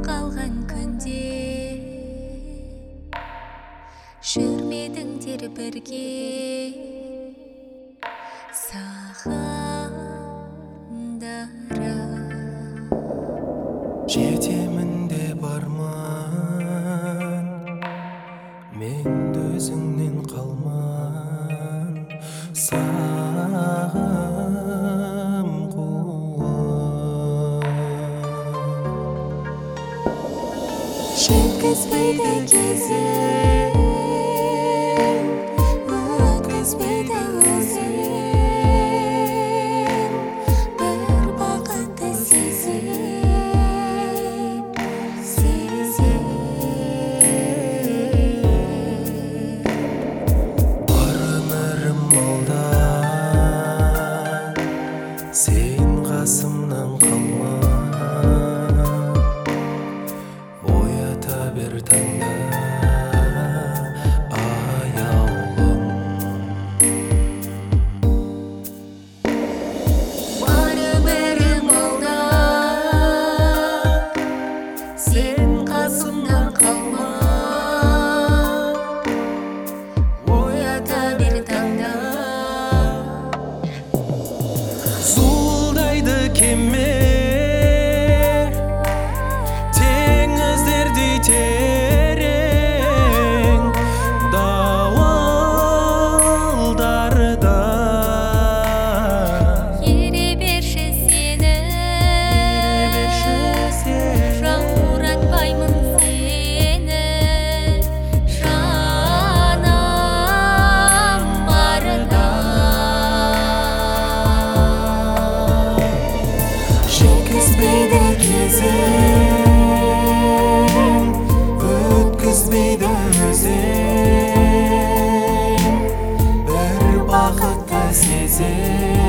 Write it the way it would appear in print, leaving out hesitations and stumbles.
қалған күнде жүрмедіңдер бірге сағындарым. Жетемін деп арман, мен өзіңнен қалман, сағым қуып. Жеткізбейді кезең, өткізбейді өзің, бір бақытты сезім. Барынарым алда, сен қасымнан қалма, оята бер таңда аяулым. Барыбірім алда, сен қасымнан қалма, оята бер таңда. Зуылдайды кеме, теңіздердей терең, дауылдарда. Ере берші сені, жауратпаймын сені, жаным барда. Жеткізбейді кезең, Өткізбейді өзің, бір бақытты сезім.